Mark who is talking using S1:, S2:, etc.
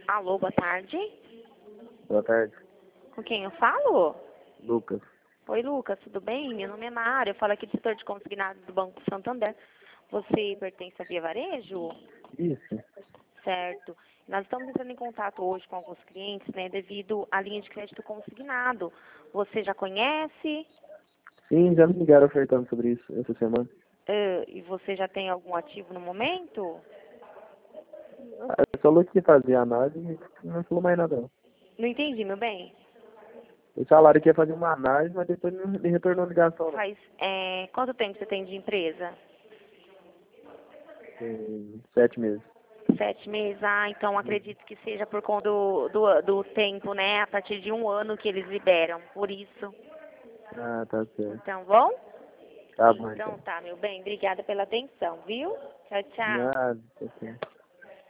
S1: Alô, boa tarde.
S2: Boa tarde,
S1: Com quem eu falo?
S2: Lucas.
S1: Oi, Lucas, tudo bem? Meu nome é Mara, eu falo aqui do setor de consignados do Banco Santander. Você pertence à Via Varejo?
S2: Isso.
S1: Certo. Nós estamos entrando em contato hoje com alguns clientes, né, devido à linha de crédito consignado. Você já conhece?
S2: Sim, já me ligaram ofertando sobre isso essa semana.
S1: E você já tem algum ativo no momento?
S2: Ele falou que ia fazer a análise e não falou mais nada não.
S1: Não entendi, meu bem.
S2: Eles falaram que ia fazer uma análise, mas depois não me retornou a ligação não.
S1: Quanto tempo você tem de empresa?
S2: Tem 7 meses.
S1: 7 meses? Ah, então acredito que seja por conta do tempo, né? A partir de 1 ano que eles liberam, por isso.
S2: Ah, tá certo.
S1: Então, bom?
S2: Tá bom
S1: Então
S2: então.
S1: tá, meu bem. Obrigada pela atenção, viu? Tchau, tchau.
S2: Nada, tá certo.